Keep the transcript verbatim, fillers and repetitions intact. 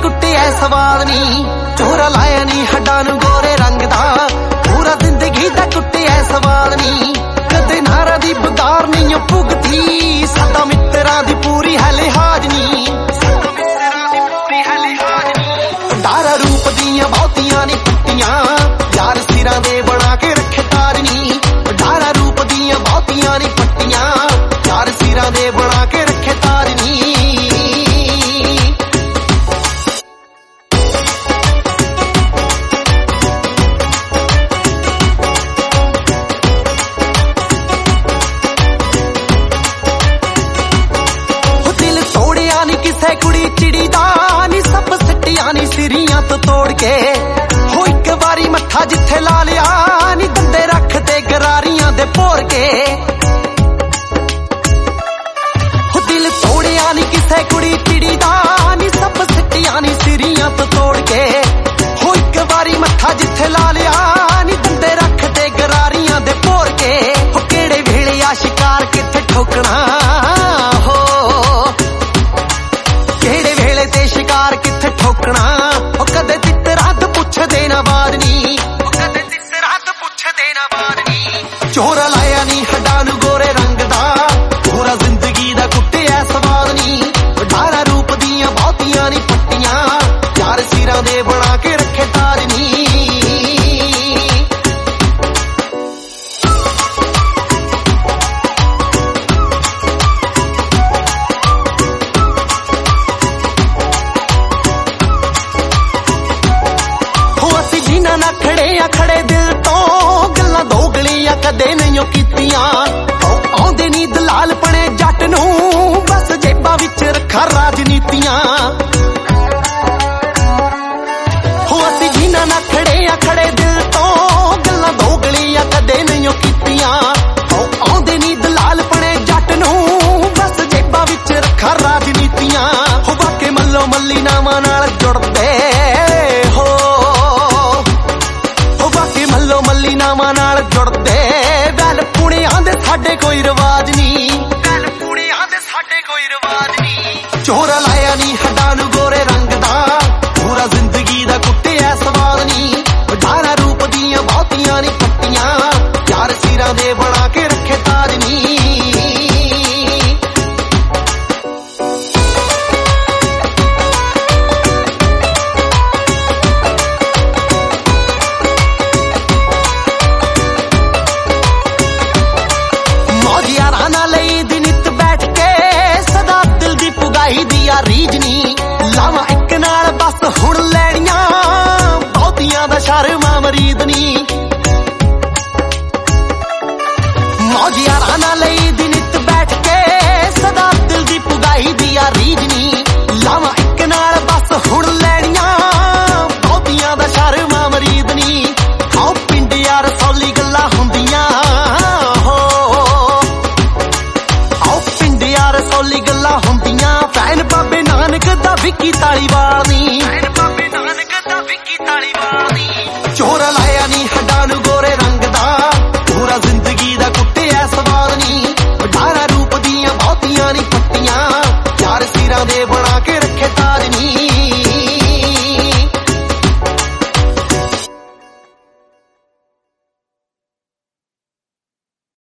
कुटिया सवाद नी चोरा लाया नी हड्डां नूं गोरे रंग दा पूरा जिंदगी दा कुटिया सवाद नी कदे नारा दी बगार नहीं भुगती साडा मित्तरां दी पूरी है लिहाज नी डारा रूप दियां बहुतियां नी कुटियां यार सिरां दे बना के रखे ताज नी डारा रूप दियां बहुतियां नी पट्टियां यार सिरां दे बना के रखे ताज नी कुड़ी चिड़ी दा नी सब सट्टियां नी सिरियां तो तोड़ के हो एक बारी मत्था जिथे ला लिया नी दंदे रख दे गरारियां दे भोर के हो दिल तोड़िया नी किसे कुड़ी चिड़ी दा नी सब सट्टियां नी सिरियां तो तोड़ के हो एक बारी मत्था जिथे ला लिया नी दंदे रख दे गरारियां दे भोर के हो केड़े वेले आ शिकार किथे ठोकना शिकार किथे ठोकना कदे तितरात पुछ देना बाद नी कदे तितरात पुछ देना बाद नी चोरा लाया नी हड्डां नूं गोरे रंग दा पूरा जिंदगी दा कुटिया सवाद नी डारा रूप दियां बहुतियां नी पट्टियां यार सिरां दे बना के रखे ताज नी ना खड़े आ खड़े दिल तो गल्लां दोगलियां कदे नहीं कीतियां आउंदे नी दलाल पने जट नूं बस जेबां विच रखा राजनीतियां हो असीं जिन्हां ना खड़े आ खड़े दिल तो गल्लां दोगलियां कदे नहीं कीतियां आउंदे नी दलाल पने जट नूं बस जेबां विच रखा राजनीतियां हो बाके मल्लो मल्ली नावां नाल जुड़दे हो मल्लो मल्ली नावां नाल जुड़दे वैल पुणियां दे साडे कोई रिवाज नी वैल पुणियां दे साडे कोई रिवाज नी चोरा लाया नी हड्डां नूं गोरे रंग दा पूरा जिंदगी दा कुटिया सवाद नी डारा रूप दियां बहुतियां नी पट्टियां यार सिरां दे बना के रखे ताज नी दिया रीजनी लावा एक नाल बस हुण लैणियां बहुतियां दा शर्मा मरीद नी मौज यारां नाल दी नित बैठ के सदा दिल दी पुगाई दिया रीजनी लावा एक नाल बस हुण लैणियां बहुतियां दा शर्मा मरीद नी आओ पिंड यार सौली गल्लां हुंदियां हो आओ पिंड यार सौली गल्लां हुंदियां फैन बाबे नानक दा विकी तालीवाल नी